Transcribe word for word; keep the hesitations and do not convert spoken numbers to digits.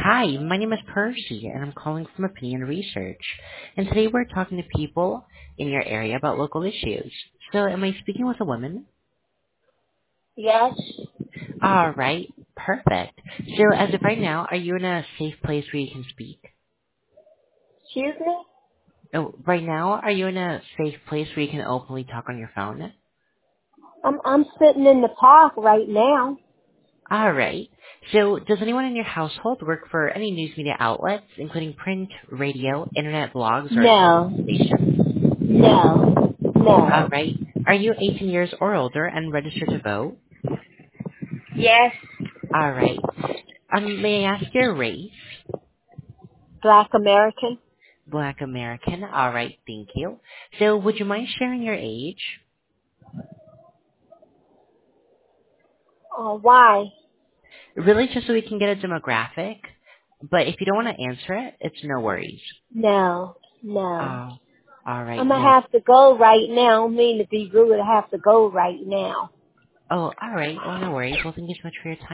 Hi, my name is Percy, and I'm calling from Opinion Research. And today we're talking to people in your area about local issues. So am I speaking with a woman? Yes. All right, perfect. So as of right now, are you in a safe place where you can speak? Excuse me? Oh, right now, are you in a safe place where you can openly talk on your phone? I'm I'm sitting in the park right now. All right. So does anyone in your household work for any news media outlets, including print, radio, internet blogs, or No. television stations? No. All No. right. Are you eighteen years or older and registered to vote? Yes. All right. Um, may I ask your race? Black American. Black American. All right. Thank you. So would you mind sharing your age? Oh, why? Really just so we can get a demographic. But if you don't want to answer it, it's no worries. No. No. Oh, all right. I'm gonna No. have to go right now. I don't mean to be rude. I have to go right now. Oh, all right. Well, no worries. Well, thank you so much for your time.